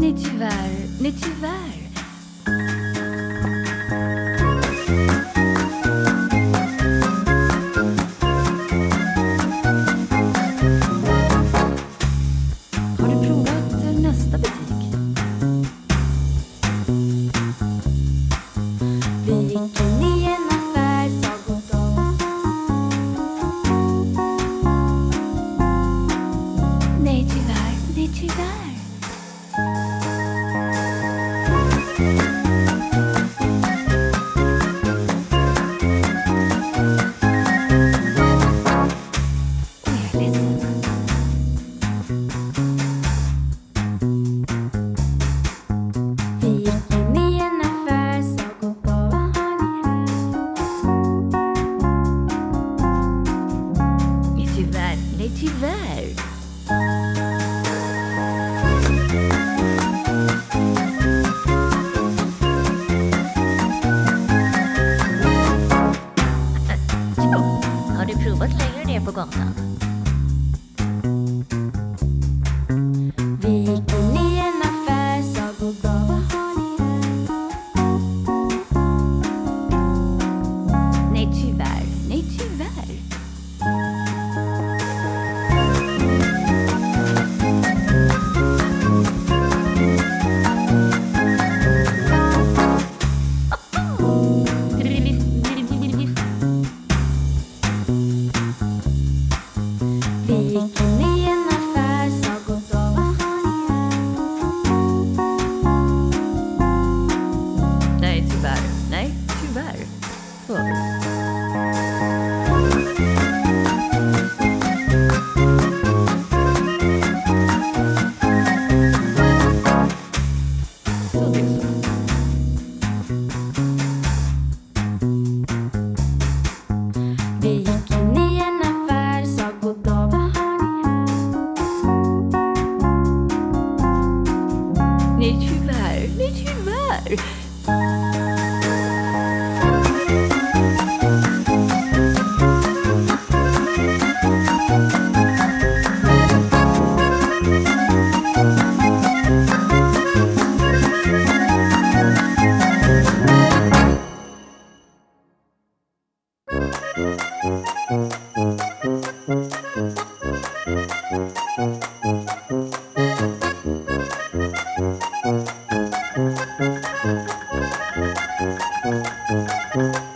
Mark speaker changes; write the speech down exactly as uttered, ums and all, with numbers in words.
Speaker 1: nej tyvärr, nej tyvärr. Har du provat nästa butik? Vi gick in i en affär, sa goddag. Nej tyvärr, nej tyvärr. Nej, tyvärr. Jo, har du provat längre ner på gatan? Vi gick in i en affär, sa goddag, vad har ni här? Nej, tyvärr. Nej, tyvärr. Vi gick in i en affär, sa goddag, vad har ni här? Nej, tyvärr. Nej, tyvärr. För. Så det är så. Vi gick in i en affär, sa goddag, vad har ni här? Nej, tyvärr. Nej, tyvärr. Thank you.